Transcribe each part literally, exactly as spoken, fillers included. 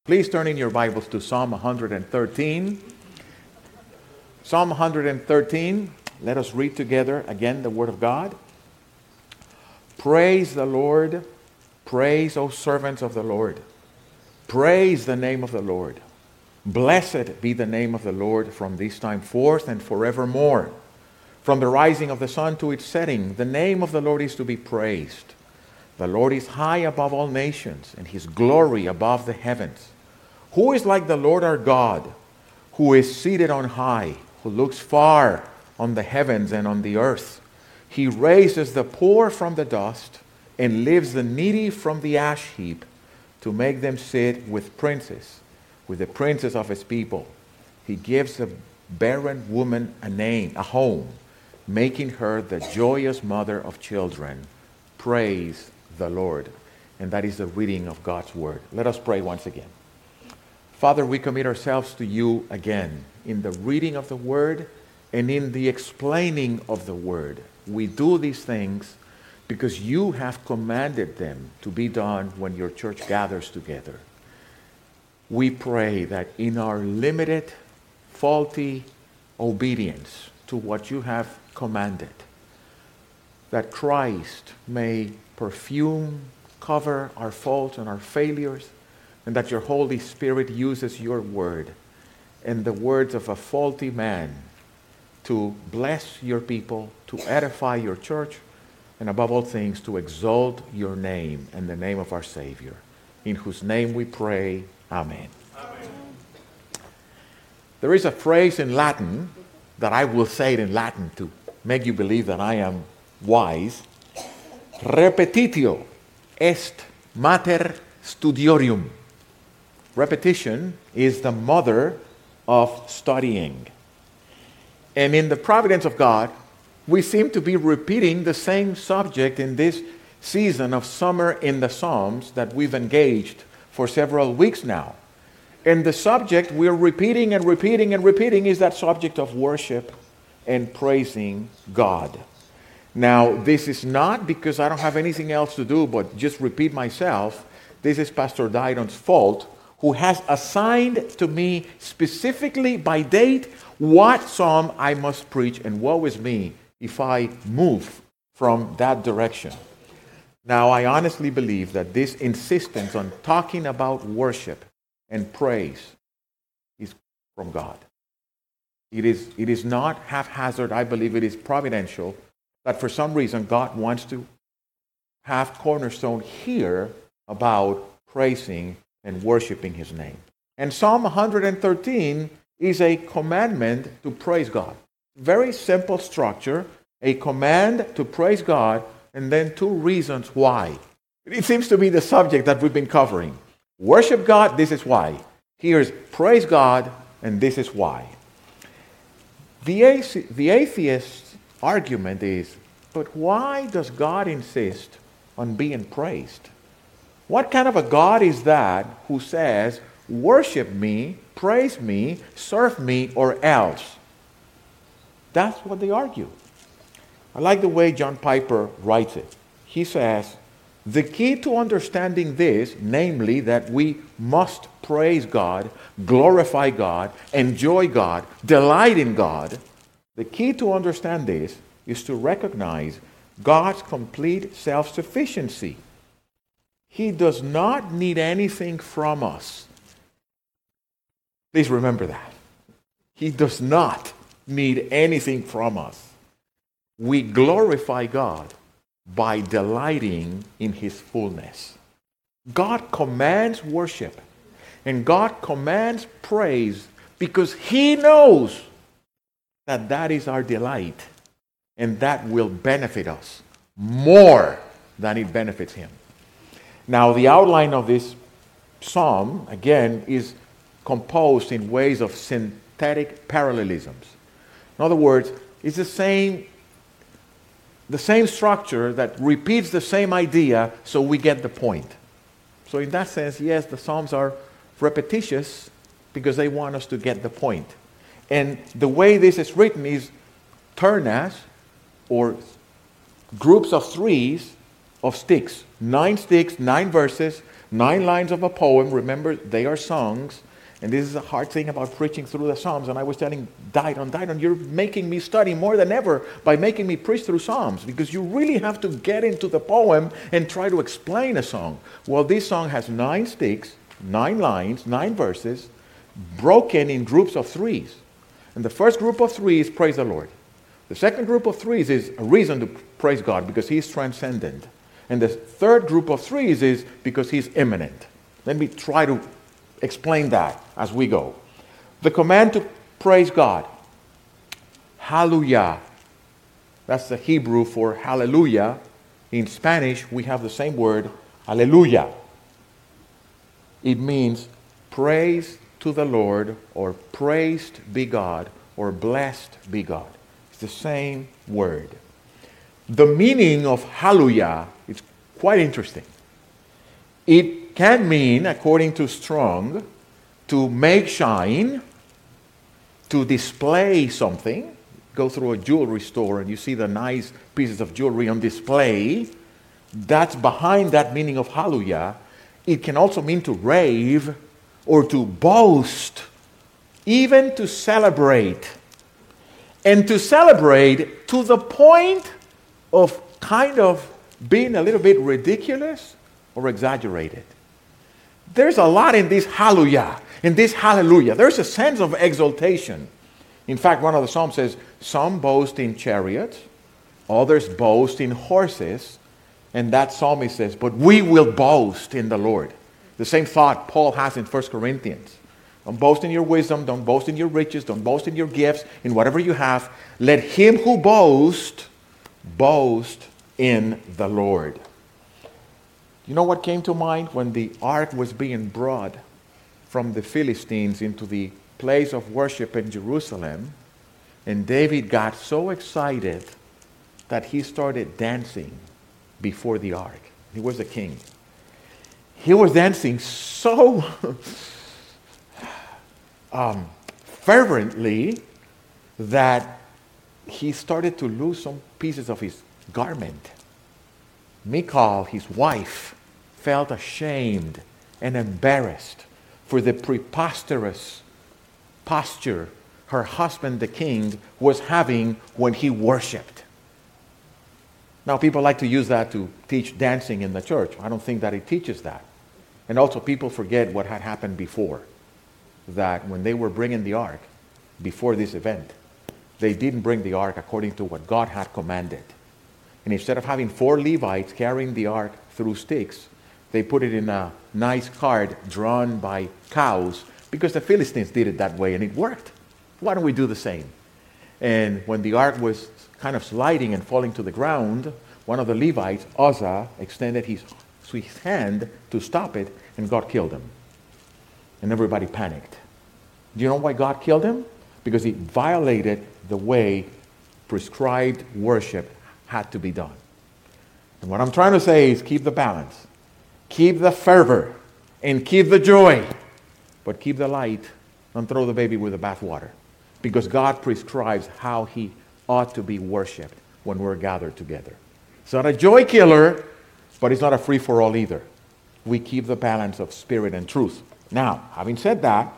Please turn in your Bibles to Psalm one hundred thirteen. Psalm one hundred thirteen. Let us read together again the Word of God. Praise the Lord. Praise, O servants of the Lord. Praise the name of the Lord. Blessed be the name of the Lord from this time forth and forevermore. From the rising of the sun to its setting, the name of the Lord is to be praised. The Lord is high above all nations, and his glory above the heavens. Who is like the Lord our God, who is seated on high, who looks far on the heavens and on the earth? He raises the poor from the dust and lifts the needy from the ash heap to make them sit with princes, with the princes of his people. He gives the barren woman a name, a home, making her the joyous mother of children. Praise the Lord. And that is the reading of God's Word. Let us pray once again. Father, we commit ourselves to you again in the reading of the Word and in the explaining of the Word. We do these things because you have commanded them to be done when your church gathers together. We pray that in our limited, faulty obedience to what you have commanded, that Christ may perfume, cover our faults and our failures, and that your Holy Spirit uses your word and the words of a faulty man to bless your people, to edify your church, and above all things to exalt your name and the name of our Savior, in whose name we pray. Amen. Amen. There is a phrase in Latin that I will say it in Latin to make you believe that I am wise. Repetitio est mater studiorum. Repetition is the mother of studying. And in the providence of God, we seem to be repeating the same subject in this season of summer in the Psalms that we've engaged for several weeks now. And the subject we're repeating and repeating and repeating is that subject of worship and praising God. Now, this is not because I don't have anything else to do but just repeat myself. This is Pastor Didon's fault, who has assigned to me specifically by date what psalm I must preach, and woe is me if I move from that direction. Now, I honestly believe that this insistence on talking about worship and praise is from God. It is, it is not haphazard. I believe it is providential that for some reason God wants to have Cornerstone hear about praising and worshiping his name. And Psalm one hundred thirteen is a commandment to praise God. Very simple structure, a command to praise God, and then two reasons why. It seems to be the subject that we've been covering. Worship God, this is why. Here's praise God, and this is why. The, athe- the atheist's argument is, but why does God insist on being praised? What kind of a God is that who says, worship me, praise me, serve me, or else? That's what they argue. I like the way John Piper writes it. He says, the key to understanding this, namely that we must praise God, glorify God, enjoy God, delight in God, the key to understand this is to recognize God's complete self-sufficiency. He does not need anything from us. Please remember that. He does not need anything from us. We glorify God by delighting in his fullness. God commands worship and God commands praise because he knows that that is our delight and that will benefit us more than it benefits him. Now, the outline of this psalm, again, is composed in ways of synthetic parallelisms. In other words, it's the same, the same structure that repeats the same idea so we get the point. So in that sense, yes, the Psalms are repetitious because they want us to get the point. And the way this is written is ternas, or groups of threes of sticks. Nine sticks, nine verses, Nine lines of a poem. Remember, they are songs. And this is a hard thing about preaching through the Psalms. And I was telling Didon, Didon, you're making me study more than ever by making me preach through Psalms, because you really have to get into the poem and try to explain a song. Well, this song has nine sticks, nine lines, nine verses, broken in groups of threes. And the first group of threes, praise the Lord. The second group of threes is a reason to praise God because He is transcendent. And the third group of threes is because He's immanent. Let me try to explain that as we go. The command to praise God. Hallelujah. That's the Hebrew for hallelujah. In Spanish, we have the same word, hallelujah. It means praise to the Lord, or praised be God, or blessed be God. It's the same word. The meaning of hallelujah is quite interesting. It can mean, according to Strong, to make shine, to display something. Go through a jewelry store and you see the nice pieces of jewelry on display. That's behind that meaning of hallelujah. It can also mean to rave or to boast, even to celebrate. And to celebrate to the point of kind of being a little bit ridiculous or exaggerated. There's a lot in this hallelujah, in this hallelujah. There's a sense of exaltation. In fact, one of the Psalms says, some boast in chariots, others boast in horses. And that psalmist says, but we will boast in the Lord. The same thought Paul has in First Corinthians. Don't boast in your wisdom, don't boast in your riches, don't boast in your gifts, in whatever you have. Let him who boasts, boast in the Lord. You know what came to mind when the ark was being brought from the Philistines into the place of worship in Jerusalem? And David got so excited that he started dancing before the ark. He was a king. He was dancing so um, fervently that he started to lose some pieces of his garment. Michal, his wife, felt ashamed and embarrassed for the preposterous posture her husband, the king, was having when he worshipped. Now, people like to use that to teach dancing in the church. I don't think that it teaches that. And also, people forget what had happened before. That when they were bringing the ark, before this event, they didn't bring the ark according to what God had commanded. And instead of having four Levites carrying the ark through sticks, they put it in a nice cart drawn by cows, because the Philistines did it that way and it worked. Why don't we do the same? And when the ark was kind of sliding and falling to the ground, one of the Levites, Uzzah, extended his, his hand to stop it, and God killed him. And everybody panicked. Do you know why God killed him? Because he violated the way prescribed worship had to be done. And what I'm trying to say is keep the balance. Keep the fervor and keep the joy. But keep the light. Don't throw the baby with the bathwater. Because God prescribes how he ought to be worshipped when we're gathered together. It's not a joy killer, but it's not a free-for-all either. We keep the balance of spirit and truth. Now, having said that,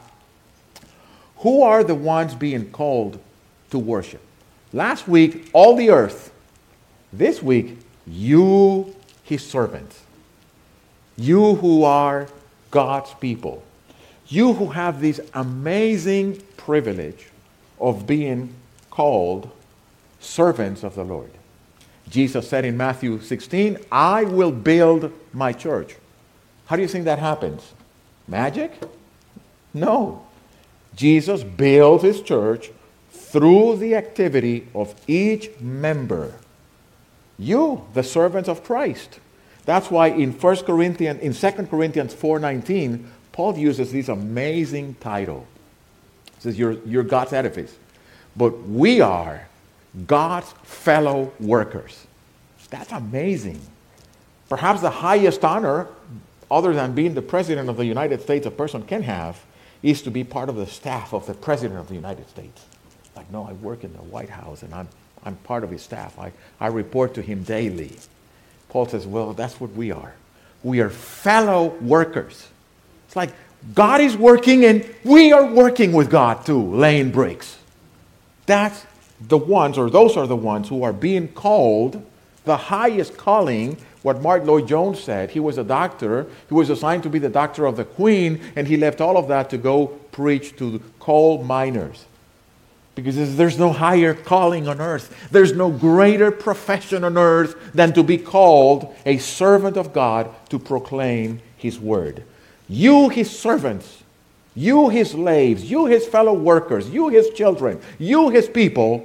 who are the ones being called to worship? Last week, all the earth. This week, you, his servants. You who are God's people. You who have this amazing privilege of being called servants of the Lord. Jesus said in Matthew sixteen, I will build my church. How do you think that happens? Magic? No. Jesus builds his church through the activity of each member. You, the servants of Christ. That's why in First Corinthians, in Second Corinthians four nineteen, Paul uses this amazing title. He says, you're, you're God's edifice. But we are God's fellow workers. That's amazing. Perhaps the highest honor, other than being the President of the United States a person can have, is to be part of the staff of the President of the United States. Like, no, I work in the White House and I'm, I'm part of his staff. I, I report to him daily. Paul says, well, that's what we are. We are fellow workers. It's like God is working and we are working with God too, laying bricks. That's the ones, or those are the ones who are being called the highest calling. What Mark Lloyd Jones said, he was a doctor, he was assigned to be the doctor of the Queen, and he left all of that to go preach to coal miners. Because there's no higher calling on earth. There's no greater profession on earth than to be called a servant of God to proclaim His word. You, His servants, you, His slaves, you, His fellow workers, you, His children, you, His people,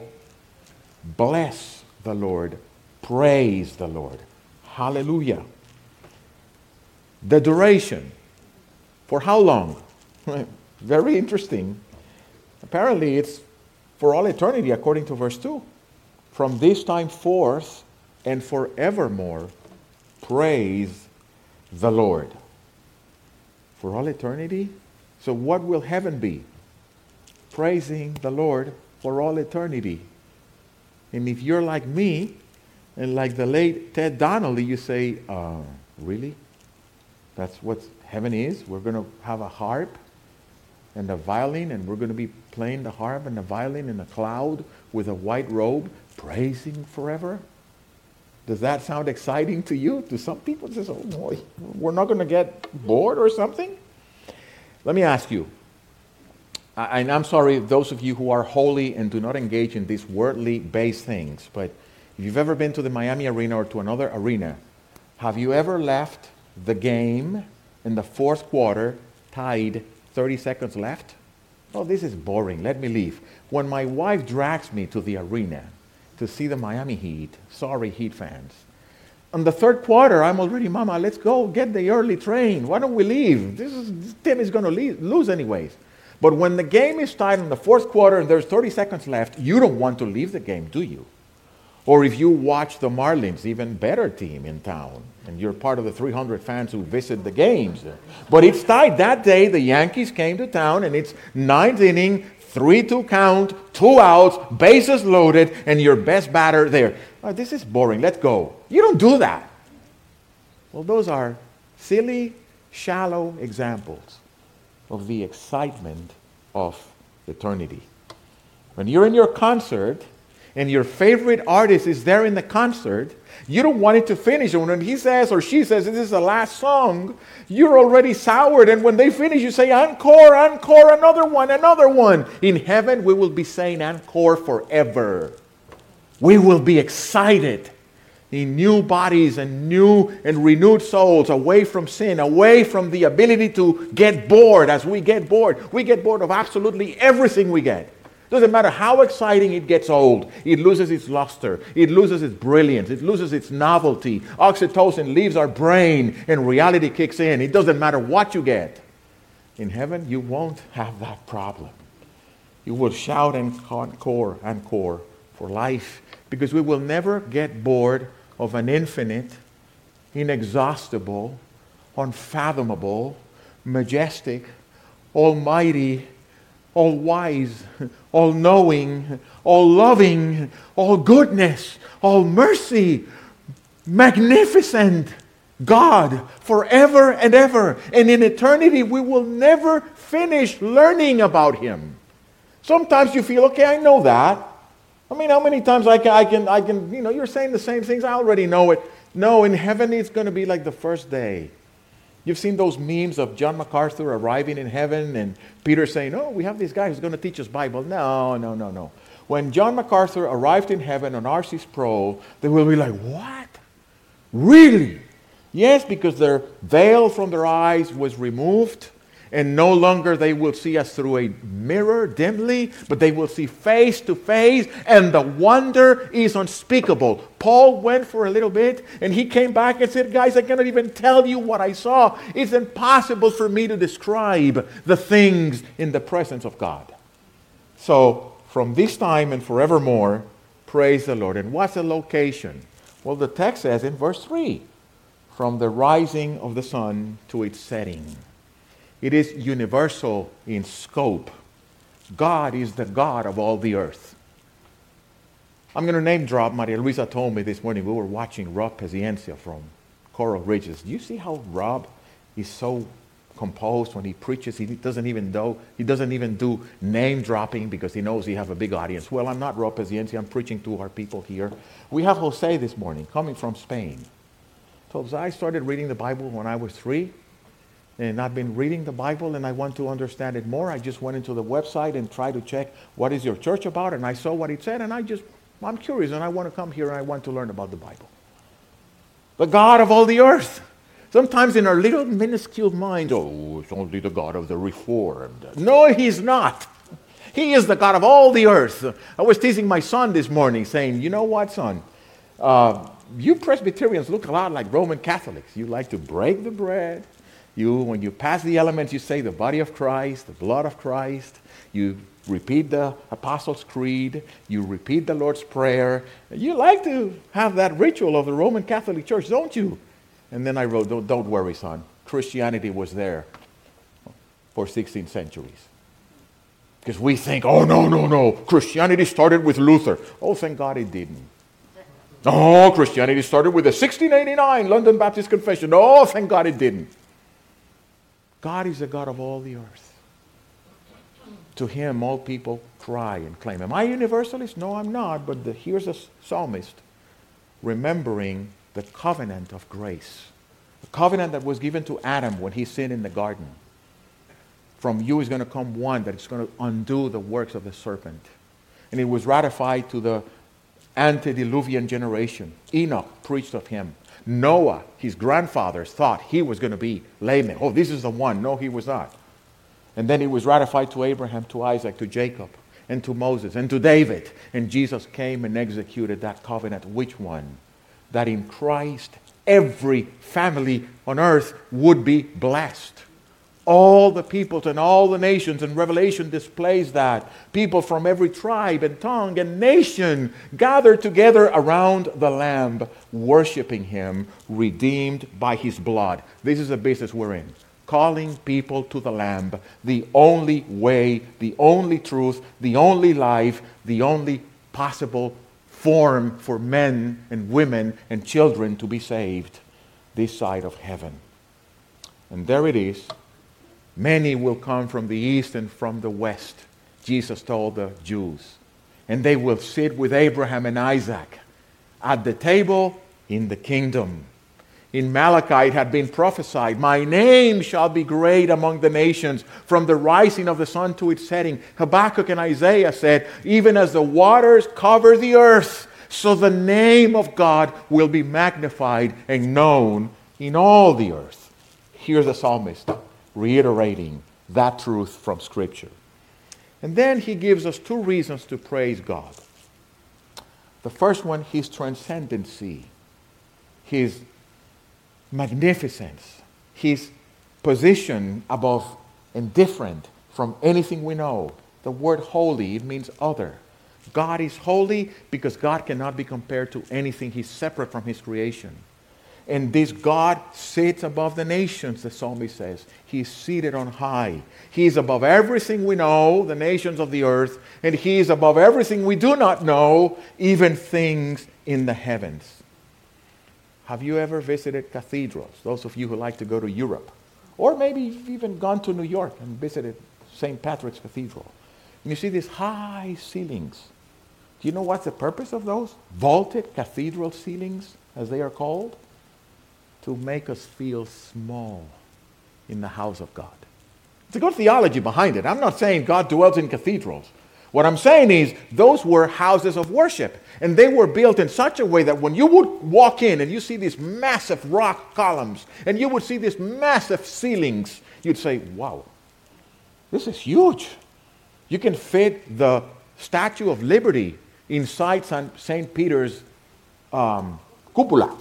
bless the Lord, praise the Lord. Hallelujah. The duration. For how long? Very interesting. Apparently it's for all eternity, according to verse two. From this time forth and forevermore, praise the Lord. For all eternity? So what will heaven be? Praising the Lord for all eternity. And if you're like me, and like the late Ted Donnelly, you say, uh, really? That's what heaven is? We're going to have a harp and a violin, and we're going to be playing the harp and the violin in a cloud with a white robe, praising forever? Does that sound exciting to you? To some people, it says, oh boy, we're not going to get bored or something? Let me ask you, and I'm sorry, those of you who are holy and do not engage in these worldly based things, but if you've ever been to the Miami Arena or to another arena, have you ever left the game in the fourth quarter tied thirty seconds left? Oh, this is boring. Let me leave. When my wife drags me to the arena to see the Miami Heat, sorry Heat fans, on the third quarter, I'm already, Mama, let's go get the early train. Why don't we leave? This, is, this team is going to leave, lose anyways. But when the game is tied in the fourth quarter and there's thirty seconds left, you don't want to leave the game, do you? Or if you watch the Marlins, even better team in town, and you're part of the three hundred fans who visit the games. But it's tied. That day, the Yankees came to town, and it's ninth inning, three two count, two outs, bases loaded, and your best batter there. Oh, this is boring. Let's go. You don't do that. Well, those are silly, shallow examples of the excitement of eternity. When you're in your concert, and your favorite artist is there in the concert, you don't want it to finish. And when he says or she says, this is the last song, you're already soured. And when they finish, you say, encore, encore, another one, another one. In heaven, we will be saying encore forever. We will be excited in new bodies and new and renewed souls, away from sin, away from the ability to get bored as we get bored. We get bored of absolutely everything we get. Doesn't matter how exciting it gets old. It loses its luster. It loses its brilliance. It loses its novelty. Oxytocin leaves our brain and reality kicks in. It doesn't matter what you get. In heaven, you won't have that problem. You will shout encore, encore for life, because we will never get bored of an infinite, inexhaustible, unfathomable, majestic, almighty, all-wise, all-knowing, all-loving, all-goodness, all-mercy, magnificent God forever and ever. And in eternity, we will never finish learning about Him. Sometimes you feel, okay, I know that. I mean, how many times I can, I can, I can, you know, you're saying the same things, I already know it. No, in heaven, it's going to be like the first day. You've seen those memes of John MacArthur arriving in heaven and Peter saying, oh, we have this guy who's going to teach us Bible. No, no, no, no. When John MacArthur arrived in heaven on R C Sproul, they will be like, what? Really? Yes, because their veil from their eyes was removed, and no longer they will see us through a mirror dimly, but they will see face to face, and the wonder is unspeakable. Paul went for a little bit, and he came back and said, guys, I cannot even tell you what I saw. It's impossible for me to describe the things in the presence of God. So, from this time and forevermore, praise the Lord. And what's the location? Well, the text says in verse three, from the rising of the sun to its setting. It is universal in scope. God is the God of all the earth. I'm going to name drop. Maria Luisa told me this morning, we were watching Rob Paciencia from Coral Ridges. Do you see how Rob is so composed when he preaches? He doesn't even do, he doesn't even do name dropping because he knows he have a big audience. Well, I'm not Rob Pazienzi. I'm preaching to our people here. We have Jose this morning coming from Spain. So I started reading the Bible when I was three. And I've been reading the Bible and I want to understand it more. I just went into the website and tried to check what is your church about, and I saw what it said, and I just, I'm curious and I want to come here and I want to learn about the Bible. The God of all the earth. Sometimes in our little minuscule minds, oh, it's only the God of the Reformed. No, he's not. He is the God of all the earth. I was teasing my son this morning saying, you know what, son? Uh, you Presbyterians look a lot like Roman Catholics. You like to break the bread. You, when you pass the elements, you say the body of Christ, the blood of Christ. You repeat the Apostles' Creed. You repeat the Lord's Prayer. You like to have that ritual of the Roman Catholic Church, don't you? And then I wrote, don't, don't worry, son. Christianity was there for sixteen centuries. Because we think, oh, no, no, no. Christianity started with Luther. Oh, thank God it didn't. Oh, Christianity started with the sixteen eighty-nine London Baptist Confession. Oh, thank God it didn't. God is the God of all the earth. To him, all people cry and claim. Am I a universalist? No, I'm not. But the, here's a psalmist remembering the covenant of grace. The covenant that was given to Adam when he sinned in the garden. From you is going to come one that is going to undo the works of the serpent. And it was ratified to the antediluvian generation. Enoch preached of him. Noah, his grandfathers, thought he was going to be Lamech. Oh, this is the one. No, he was not. And then it was ratified to Abraham, to Isaac, to Jacob, and to Moses, and to David. And Jesus came and executed that covenant. Which one? That in Christ, every family on earth would be blessed. All the peoples and all the nations, and Revelation displays that. People from every tribe and tongue and nation gathered together around the Lamb, worshiping him, redeemed by his blood. This is the business we're in. Calling people to the Lamb, the only way, the only truth, the only life, the only possible form for men and women and children to be saved this side of heaven. And there it is. Many will come from the east and from the west, Jesus told the Jews. And they will sit with Abraham and Isaac at the table in the kingdom. In Malachi it had been prophesied, my name shall be great among the nations, from the rising of the sun to its setting. Habakkuk and Isaiah said, even as the waters cover the earth, so the name of God will be magnified and known in all the earth. Here's the psalmist reiterating that truth from Scripture. And then he gives us two reasons to praise God. The first one, his transcendency, his magnificence, his position above and different from anything we know. The word holy, it means other. God is holy because God cannot be compared to anything. He's separate from his creation. And this God sits above the nations, the psalmist says. He's seated on high. He is above everything we know, the nations of the earth, and he is above everything we do not know, even things in the heavens. Have you ever visited cathedrals? Those of you who like to go to Europe. Or maybe you've even gone to New York and visited Saint Patrick's Cathedral. And you see these high ceilings. Do you know what's the purpose of those? Vaulted cathedral ceilings, as they are called? To make us feel small in the house of God. It's a good theology behind it. I'm not saying God dwells in cathedrals. What I'm saying is those were houses of worship. And they were built in such a way that when you would walk in and you see these massive rock columns and you would see these massive ceilings, you'd say, wow, this is huge. You can fit the Statue of Liberty inside Saint Peter's um, cupola.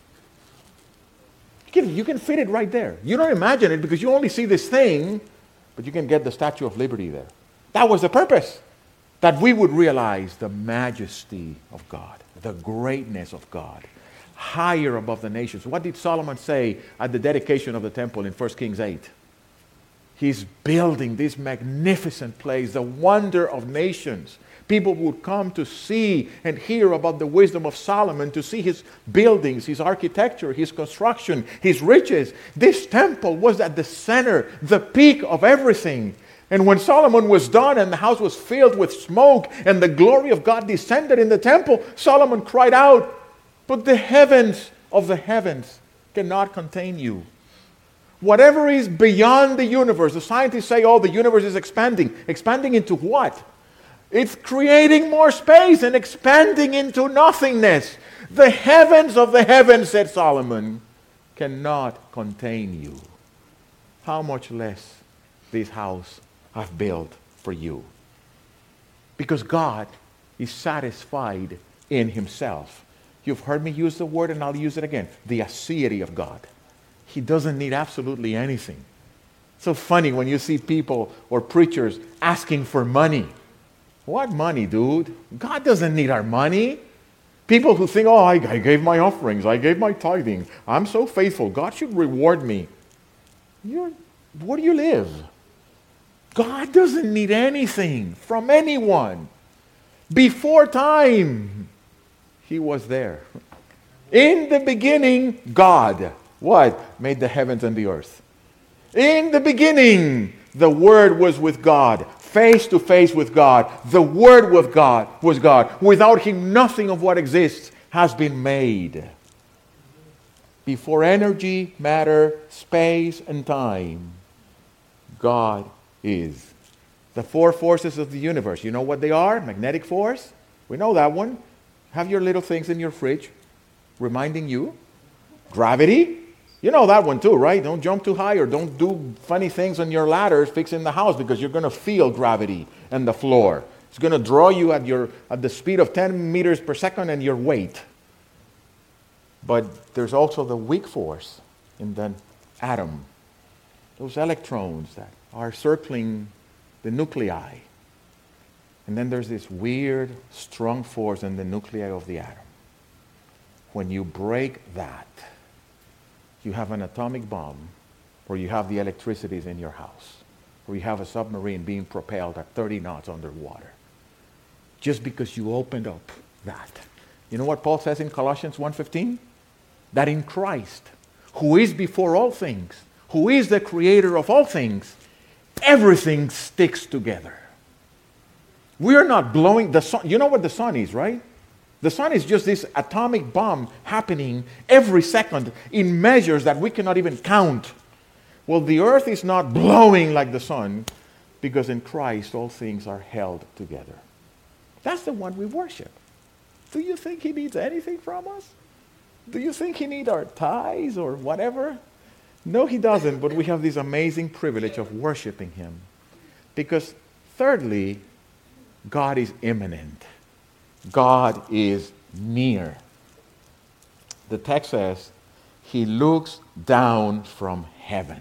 You can, you can fit it right there. You don't imagine it because you only see this thing, but you can get the Statue of Liberty there. That was the purpose. That we would realize the majesty of God, the greatness of God, higher above the nations. What did Solomon say at the dedication of the temple in First Kings eight? He's building this magnificent place, the wonder of nations. People would come to see and hear about the wisdom of Solomon, to see his buildings, his architecture, his construction, his riches. This temple was at the center, the peak of everything. And when Solomon was done and the house was filled with smoke and the glory of God descended in the temple, Solomon cried out, "But the heavens of the heavens cannot contain you." Whatever is beyond the universe, the scientists say, oh, the universe is expanding. Expanding into what? It's creating more space and expanding into nothingness. The heavens of the heavens, said Solomon, cannot contain you. How much less this house I've built for you. Because God is satisfied in himself. You've heard me use the word, and I'll use it again. The aseity of God. He doesn't need absolutely anything. So funny when you see people or preachers asking for money. What money, dude? God doesn't need our money. People who think, oh, I, I gave my offerings, I gave my tithing, I'm so faithful, God should reward me. You're, where do you live? God doesn't need anything from anyone. Before time, he was there. In the beginning, God, what? Made the heavens and the earth. In the beginning, the Word was with God, face to face with God. The Word with God was God. Without him, nothing of what exists has been made. Before energy, matter, space, and time, God is. The four forces of the universe, you know what they are? Magnetic force, we know that one. Have your little things in your fridge reminding you. Gravity, you know that one too, right? Don't jump too high or don't do funny things on your ladders fixing the house, because you're going to feel gravity and the floor. It's going to draw you at your at the speed of ten meters per second and your weight. But there's also the weak force in the atom. Those electrons that are circling the nuclei. And then there's this weird, strong force in the nuclei of the atom. When you break that, you have an atomic bomb, or you have the electricities in your house, or you have a submarine being propelled at thirty knots underwater. Just because you opened up that. You know what Paul says in Colossians one fifteen? That in Christ, who is before all things, who is the creator of all things, everything sticks together. We are not blowing the sun. You know what the sun is, right? The sun is just this atomic bomb happening every second in measures that we cannot even count. Well, the earth is not blowing like the sun, because in Christ all things are held together. That's the one we worship. Do you think he needs anything from us? Do you think he needs our tithes or whatever? No, he doesn't, but we have this amazing privilege of worshiping him. Because thirdly, God is immanent. God is near. The text says, he looks down from heaven.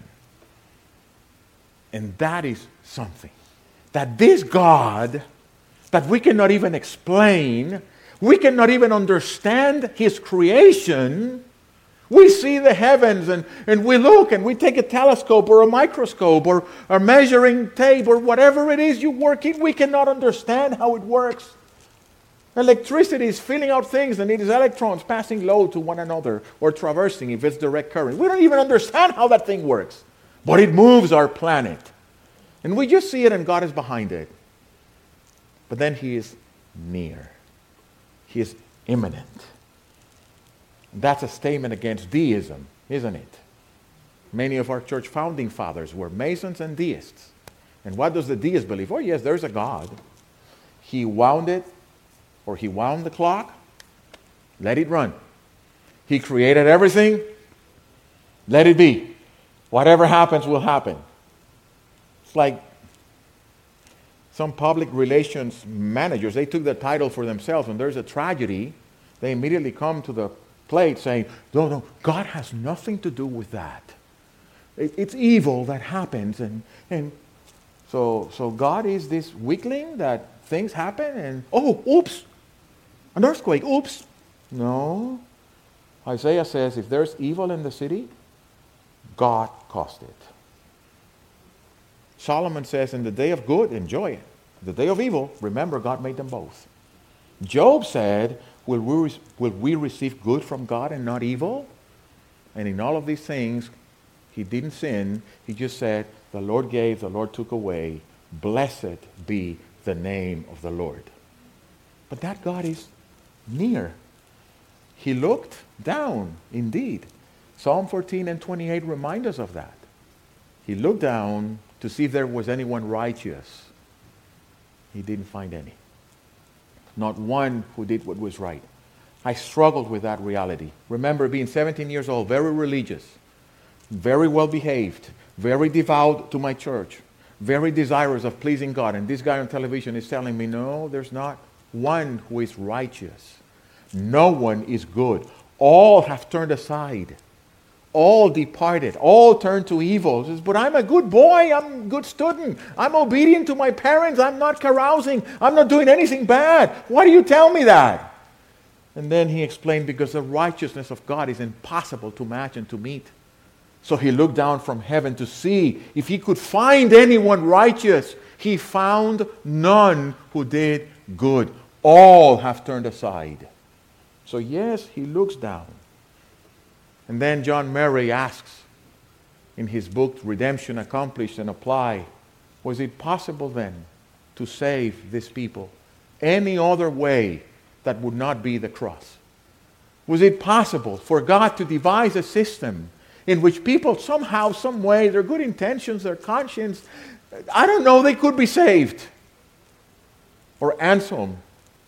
And that is something. That this God, that we cannot even explain, we cannot even understand his creation. We see the heavens and, and we look and we take a telescope or a microscope or a measuring tape or whatever it is you work in. We cannot understand how it works. Electricity is filling out things and it is electrons passing load to one another or traversing if it's direct current. We don't even understand how that thing works. But it moves our planet. And we just see it and God is behind it. But then he is near. He is immanent. That's a statement against deism, isn't it? Many of our church founding fathers were Masons and deists. And what does the deist believe? Oh yes, there's a God. He wound it, or he wound the clock, let it run. He created everything, let it be. Whatever happens will happen. It's like some public relations managers, they took the title for themselves. When there's a tragedy, they immediately come to the plate saying, no, no, God has nothing to do with that. It, it's evil that happens. And, and so, so God is this weakling that things happen and, oh, oops, an earthquake, oops. No. Isaiah says, if there's evil in the city, God caused it. Solomon says, in the day of good, enjoy it. The day of evil, remember God made them both. Job said, will we, will we receive good from God and not evil? And in all of these things, he didn't sin. He just said, the Lord gave, the Lord took away. Blessed be the name of the Lord. But that God is near. He looked down, indeed. Psalm fourteen and twenty-eight remind us of that. He looked down to see if there was anyone righteous. He didn't find any. Not one who did what was right. I struggled with that reality. Remember being seventeen years old, very religious, very well behaved, very devout to my church, very desirous of pleasing God. And this guy on television is telling me, no, there's not one who is righteous. No one is good. All have turned aside. All departed. All turned to evil. He says, but I'm a good boy. I'm a good student. I'm obedient to my parents. I'm not carousing. I'm not doing anything bad. Why do you tell me that? And then he explained, because the righteousness of God is impossible to match and to meet. So he looked down from heaven to see if he could find anyone righteous. He found none who did good. All have turned aside. So yes, he looks down. And then John Murray asks in his book, Redemption Accomplished and Applied, was it possible then to save this people any other way that would not be the cross? Was it possible for God to devise a system in which people somehow, some way, their good intentions, their conscience, I don't know, they could be saved? Or Anselm,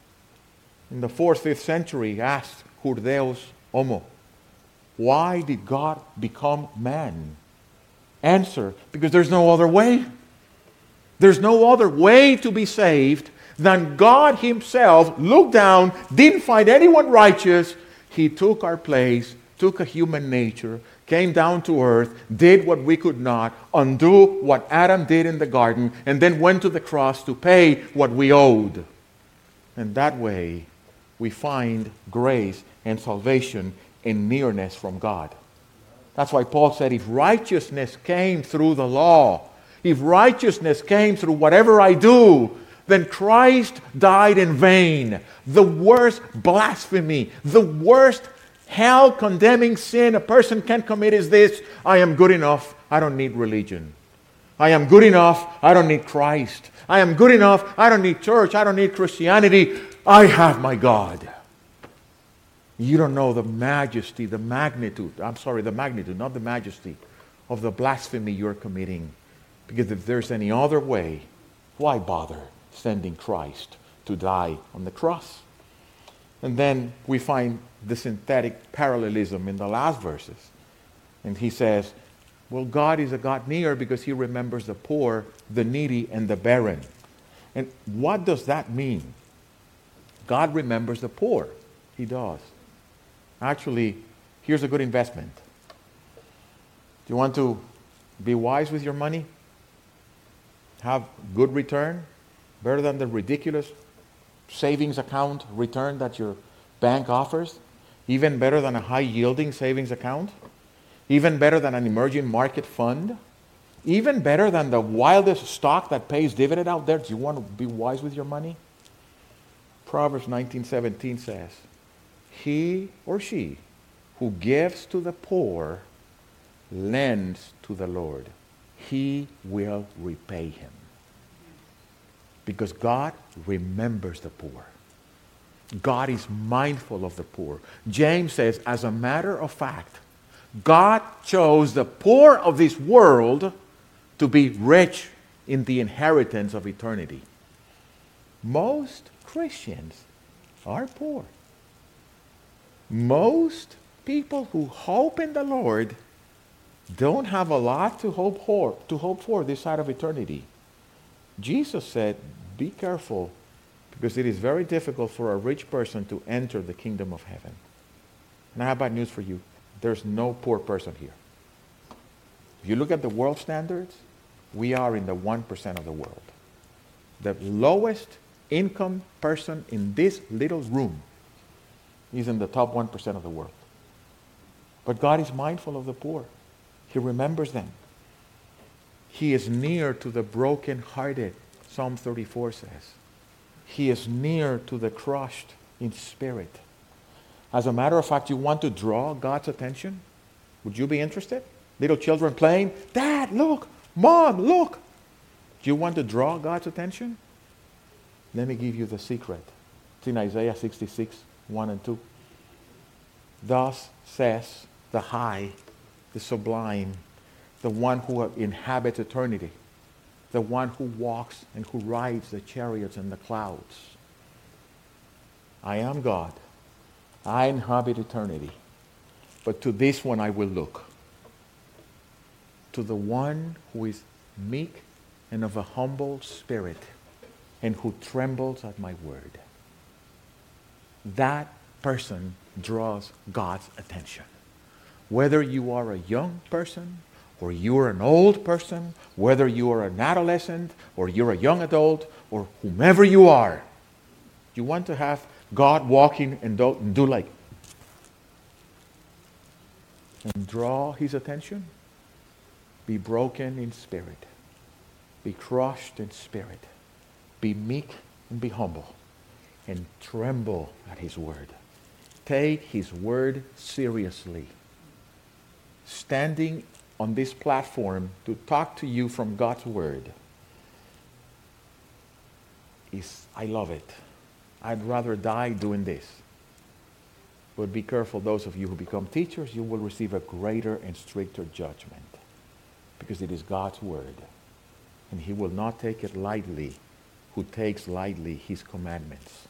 in the fourth, fifth century, asked, Cur Deus homo? Why did God become man? Answer, because there's no other way. There's no other way to be saved than God himself looked down, didn't find anyone righteous. He took our place, took a human nature, came down to earth, did what we could not, undo what Adam did in the garden, and then went to the cross to pay what we owed. And that way, we find grace and salvation and nearness from God. That's why Paul said, if righteousness came through the law, if righteousness came through whatever I do, then Christ died in vain. The worst blasphemy, the worst hell-condemning sin a person can commit is this: I am good enough, I don't need religion. I am good enough, I don't need Christ. I am good enough, I don't need church, I don't need Christianity. I have my God. You don't know the majesty, the magnitude, I'm sorry, the magnitude, not the majesty, of the blasphemy you're committing. Because if there's any other way, why bother sending Christ to die on the cross? And then we find the synthetic parallelism in the last verses. And he says, well, God is a God near because he remembers the poor, the needy, and the barren. And what does that mean? God remembers the poor. He does. Actually, here's a good investment. Do you want to be wise with your money? Have good return? Better than the ridiculous savings account return that your bank offers? Even better than a high-yielding savings account? Even better than an emerging market fund? Even better than the wildest stock that pays dividend out there? Do you want to be wise with your money? Proverbs nineteen seventeen says, he or she who gives to the poor lends to the Lord. He will repay him. Because God remembers the poor. God is mindful of the poor. James says, as a matter of fact, God chose the poor of this world to be rich in the inheritance of eternity. Most Christians are poor. Most people who hope in the Lord don't have a lot to hope for, to hope for this side of eternity. Jesus said, be careful, because it is very difficult for a rich person to enter the kingdom of heaven. And I have bad news for you. There's no poor person here. If you look at the world standards, we are in the one percent of the world. The lowest income person in this little room is in the top one percent of the world. But God is mindful of the poor. He remembers them. He is near to the brokenhearted, Psalm thirty-four says. He is near to the crushed in spirit. As a matter of fact, you want to draw God's attention? Would you be interested? Little children playing, Dad, look, Mom, look. Do you want to draw God's attention? Let me give you the secret. It's in Isaiah sixty-six, one and two. Thus says the high, the sublime, the one who inhabits eternity, the one who walks and who rides the chariots in the clouds. I am God. I inhabit eternity. But to this one I will look. To the one who is meek and of a humble spirit, and who trembles at my word. That person draws God's attention. Whether you are a young person, or you're an old person, whether you are an adolescent, or you're a young adult, or whomever you are, you want to have God walking and do, and do like, and draw his attention? Be broken in spirit. Be crushed in spirit. Be meek and be humble. And tremble at his word. Take his word seriously. Standing on this platform to talk to you from God's word is, I love it. I'd rather die doing this. But be careful, those of you who become teachers, you will receive a greater and stricter judgment. Because it is God's word. And he will not take it lightly who takes lightly his commandments.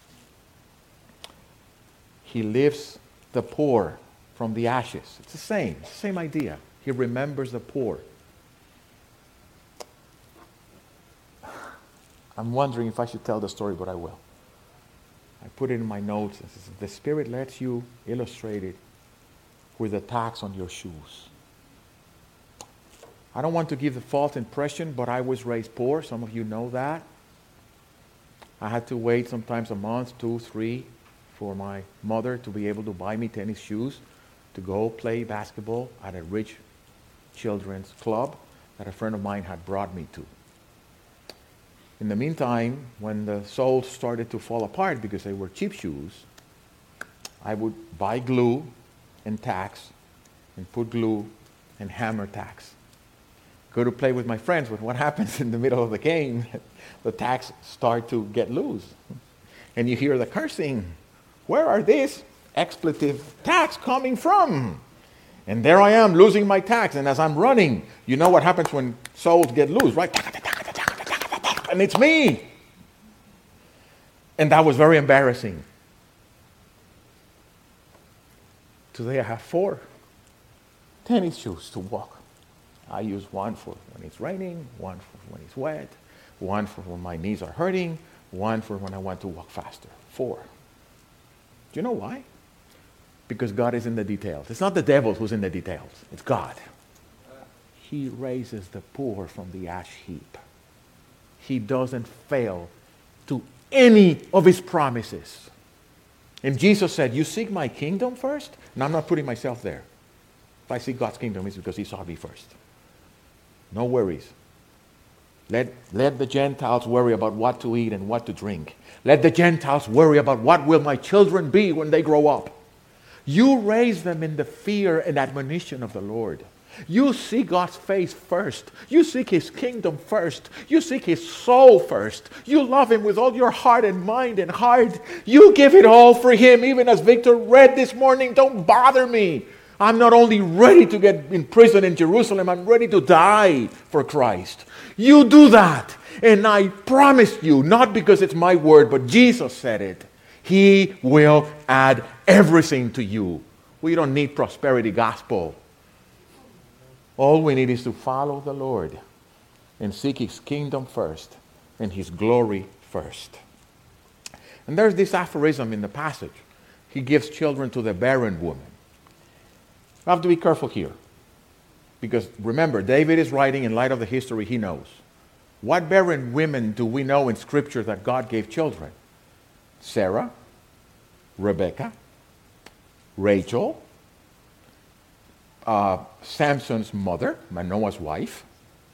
He lifts the poor from the ashes. It's the same, it's the same idea. He remembers the poor. I'm wondering if I should tell the story, but I will. I put it in my notes. The Spirit lets you illustrate it with the tags on your shoes. I don't want to give the false impression, but I was raised poor. Some of you know that. I had to wait sometimes a month, two, three, for my mother to be able to buy me tennis shoes to go play basketball at a rich children's club that a friend of mine had brought me to. In the meantime, when the soles started to fall apart because they were cheap shoes, I would buy glue and tacks and put glue and hammer tacks. Go to play with my friends, but what happens in the middle of the game? The tacks start to get loose. And you hear the cursing. Where are these expletive tacks coming from? And there I am losing my tacks. And as I'm running, you know what happens when soles get loose, right? And it's me. And that was very embarrassing. Today I have four tennis shoes to walk. I use one for when it's raining, one for when it's wet, one for when my knees are hurting, one for when I want to walk faster. Four. Do you know why? Because God is in the details. It's not the devil who's in the details. It's God. He raises the poor from the ash heap. He doesn't fail to any of his promises. And Jesus said, you seek my kingdom first? And I'm not putting myself there. If I seek God's kingdom, it's because he sought me first. No worries. Let, let the Gentiles worry about what to eat and what to drink. Let the Gentiles worry about what will my children be when they grow up. You raise them in the fear and admonition of the Lord. You seek God's face first. You seek his kingdom first. You seek his soul first. You love him with all your heart and mind and heart. You give it all for him, even as Victor read this morning. Don't bother me. I'm not only ready to get in prison in Jerusalem, I'm ready to die for Christ. You do that. And I promise you, not because it's my word, but Jesus said it, he will add everything to you. We don't need prosperity gospel. All we need is to follow the Lord and seek his kingdom first and his glory first. And there's this aphorism in the passage. He gives children to the barren woman. I have to be careful here. Because remember, David is writing in light of the history he knows. What barren women do we know in Scripture that God gave children? Sarah, Rebecca, Rachel, uh, Samson's mother, Manoah's wife,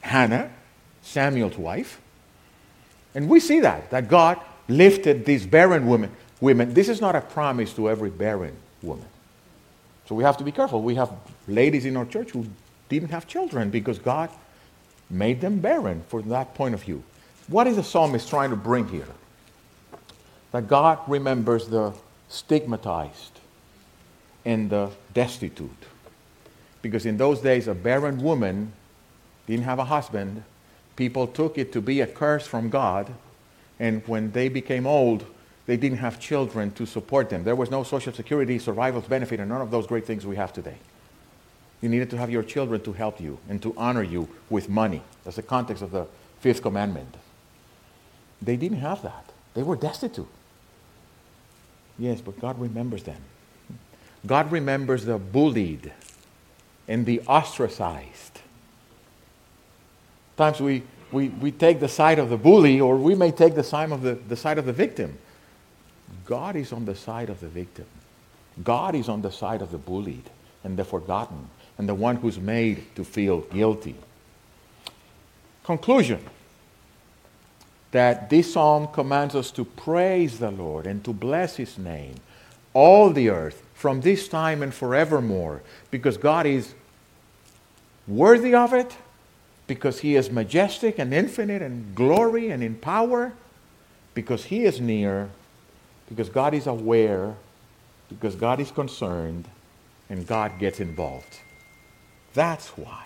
Hannah, Samuel's wife. And we see that, that God lifted these barren women. women. This is not a promise to every barren woman. So we have to be careful. We have ladies in our church who didn't have children because God made them barren from that point of view. What is the psalmist trying to bring here? That God remembers the stigmatized and the destitute. Because in those days, a barren woman didn't have a husband. People took it to be a curse from God. And when they became old, they didn't have children to support them. There was no Social Security, survival's benefit, and none of those great things we have today. You needed to have your children to help you and to honor you with money. That's the context of the fifth commandment. They didn't have that. They were destitute. Yes, but God remembers them. God remembers the bullied and the ostracized. Sometimes we, we, we take the side of the bully, or we may take the side of the, the side of the victim. God is on the side of the victim. God is on the side of the bullied and the forgotten and the one who's made to feel guilty. Conclusion, that this psalm commands us to praise the Lord and to bless His name, all the earth, from this time and forevermore, because God is worthy of it, because He is majestic and infinite and glory and in power, because He is near, because God is aware, because God is concerned, and God gets involved. That's why.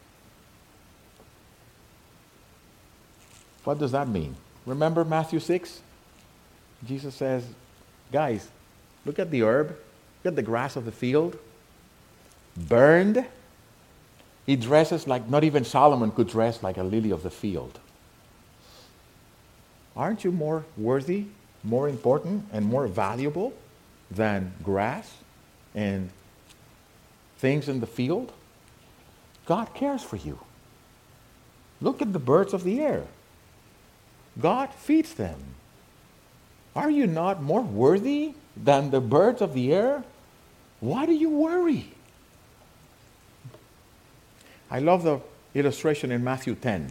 What does that mean? Remember Matthew six? Jesus says, guys, look at the herb, look at the grass of the field, burned. He dresses like not even Solomon could dress like a lily of the field. Aren't you more worthy, more important, and more valuable than grass and things in the field? God cares for you. Look at the birds of the air. God feeds them. Are you not more worthy than the birds of the air? Why do you worry? I love the illustration in Matthew ten.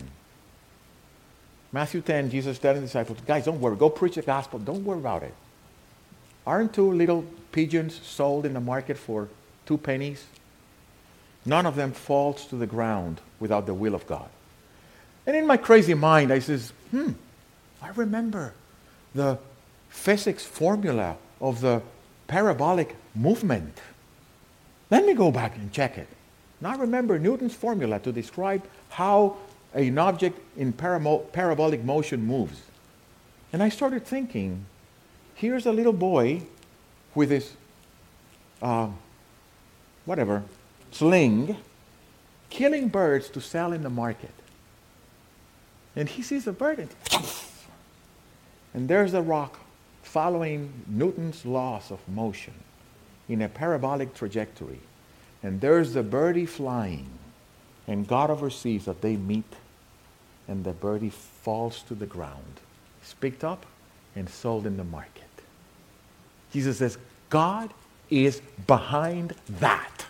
Matthew ten, Jesus telling the disciples, guys, don't worry. Go preach the gospel. Don't worry about it. Aren't two little pigeons sold in the market for two pennies? None of them falls to the ground without the will of God. And in my crazy mind, I says, hmm, I remember the physics formula of the parabolic movement. Let me go back and check it. Now I remember Newton's formula to describe how an object in paramo- parabolic motion moves. And I started thinking, here's a little boy with his, uh, whatever, sling, killing birds to sell in the market. And he sees a bird and, and there's a rock following Newton's laws of motion in a parabolic trajectory. And there's the birdie flying. And God oversees that they meet and the birdie falls to the ground. It's picked up and sold in the market. Jesus says, God is behind that.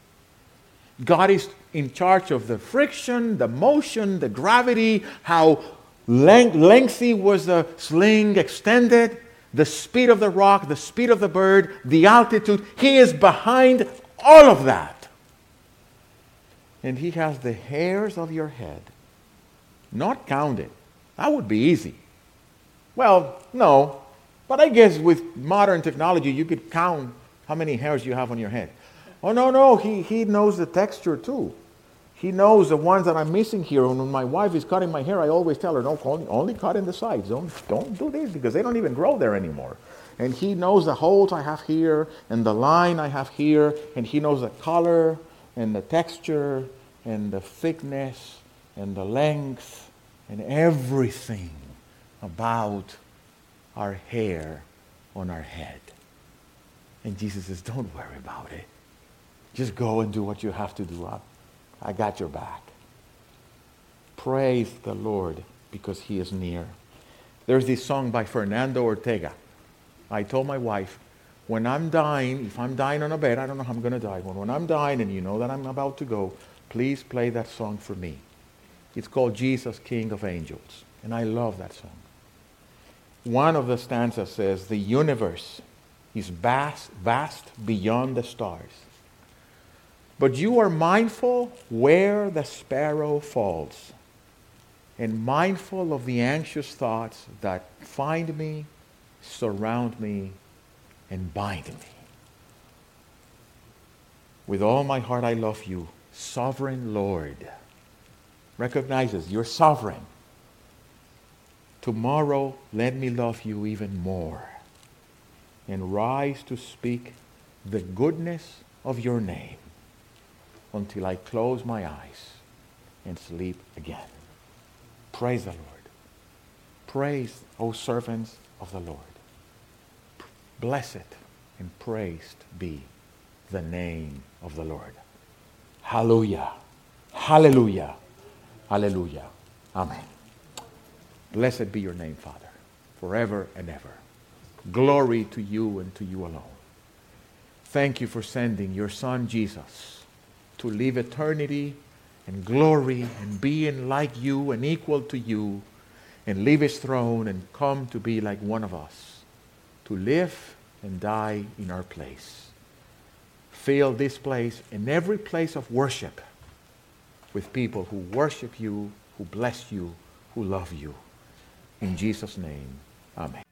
God is in charge of the friction, the motion, the gravity, how length, lengthy was the sling extended, the speed of the rock, the speed of the bird, the altitude. He is behind all of that. And He has the hairs of your head not counted. That would be easy. Well, no. But I guess with modern technology, you could count how many hairs you have on your head. Oh, no, no. He, he knows the texture too. He knows the ones that I'm missing here. And when my wife is cutting my hair, I always tell her, no, only, only cut in the sides. Don't, don't do this because they don't even grow there anymore. And He knows the holes I have here and the line I have here. And He knows the color and the texture and the thickness and the length and everything about our hair on our head. And Jesus says, don't worry about it. Just go and do what you have to do. I, I got your back. Praise the Lord because He is near. There's this song by Fernando Ortega. I told my wife, when I'm dying, if I'm dying on a bed, I don't know how I'm going to die, but when I'm dying and you know that I'm about to go, please play that song for me. It's called Jesus, King of Angels. And I love that song. One of the stanzas says, the universe is vast, vast beyond the stars. But you are mindful where the sparrow falls, and mindful of the anxious thoughts that find me, surround me, and bind me. With all my heart I love you, sovereign Lord. Recognizes you're sovereign. Tomorrow let me love you even more, and rise to speak the goodness of your name until I close my eyes and sleep again. Praise the Lord. Praise, O servants of the Lord. Blessed and praised be the name of the Lord. Hallelujah. Hallelujah. Hallelujah. Amen. Blessed be your name, Father, forever and ever. Glory to you and to you alone. Thank you for sending your Son, Jesus, to live eternity and glory and being like you and equal to you and leave his throne and come to be like one of us, to live and die in our place. Fill this place and every place of worship with people who worship you, who bless you, who love you. In Jesus' name, amen.